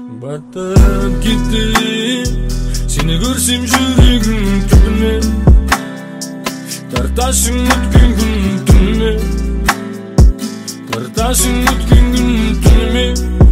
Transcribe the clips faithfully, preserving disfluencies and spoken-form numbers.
Batып кетті сені көрсем жүрегім түбіне, тартасың өткен күн түніме, тартасың өткен күн түніме.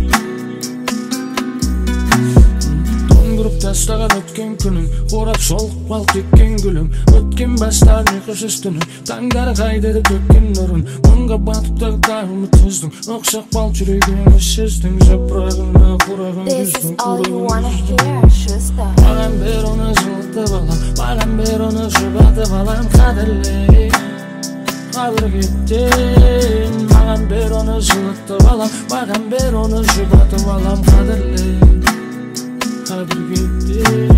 Тоңдырып тастаған өткен күнім, қорап шолып бал кеткен гүлім, өткен бастар ұйқысыз түнім, таңдары қайдырып өткен нұрын, мұңға батып тағдырымы төздің, ұқсақ бал жүрегімі сездің, жапырағына құрағын күздің құрағын. Маған бер оны жылытып алам, маған бер оны жұбатып алам, қадірле қабір кеттен. Маған бер оны жылытып алам, маған бер оны жұбатып алам, қадірле қабір кеттен.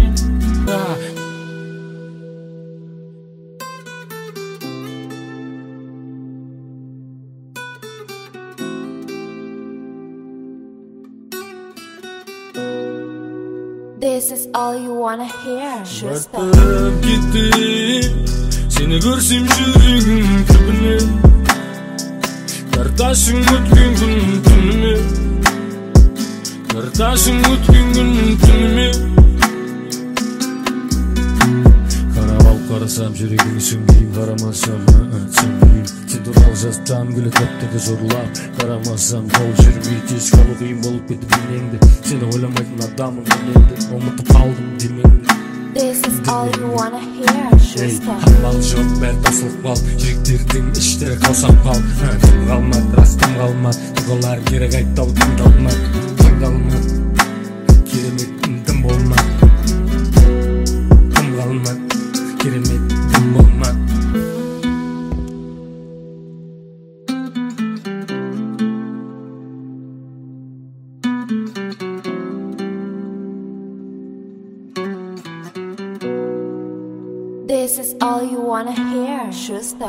This is all you wanna hear. Батып кетті сені көрсем жүрегім түбіне, тартасың өткен күн түніме, тартасың өткен күн түніме. Қарап алып қарасам жүрегің сүңгейін, қарамасам сүңгейін. Сен туралы жазсам күлі көптеді жорлап, қарамасам қол жүрмей тез қалу қиын болып кетті денеңді. Сені ойламайтын адамын мен енді, ұмытып қалдым демеңді. This is all you wanna hear. Хамбал жоқ бәр тасылып қал, жүректердің іштері қаусап қал. Тым қалмады, рас тым қалмады, тұғалар кері қайттау тыңдалмады, тыңдалмады, керемет тым болмады, тым қалмады, керемет тым болмады. This is all you wanna hear. Schuster.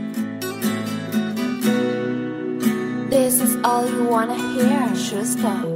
This is all you wanna hear. Schuster.